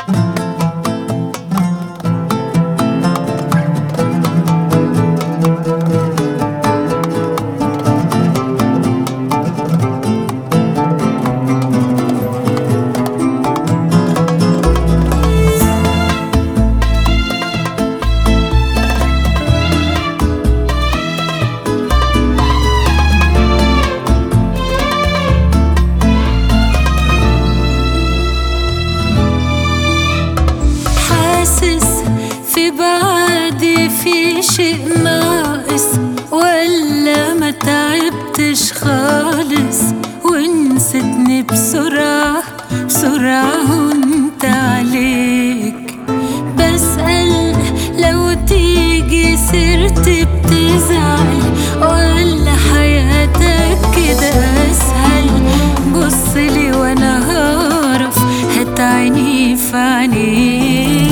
في بعدي في شيء ناقص، ولا ما تعبتش خالص ونسيتني بسرعة بسرعة وانت عليك بسأل لو تيجي سيرتي بتزعل، ولا حياتك كده أسهل؟ بصلي وانا هعرف هتعيني في عينيك.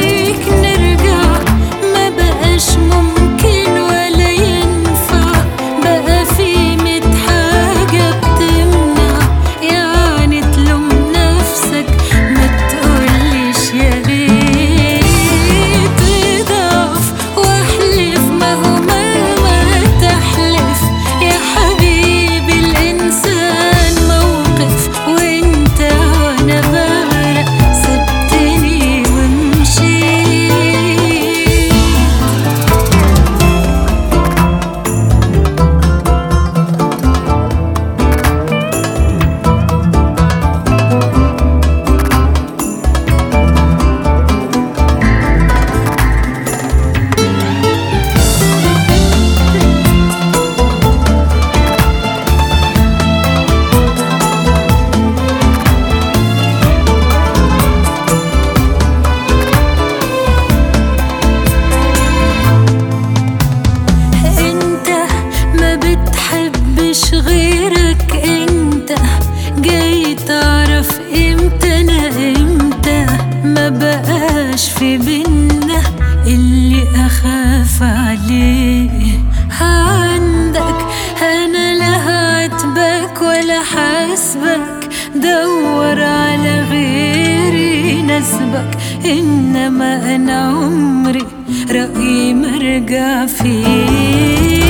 مش غيرك انت جاي تعرف امتى انا امتى ما بقاش في بينا اللي اخاف عليه عندك. انا لا هعاتبك ولا حاسبك، دور على غيري يناسبك، انما انا عمري رأيي مرجع فيه.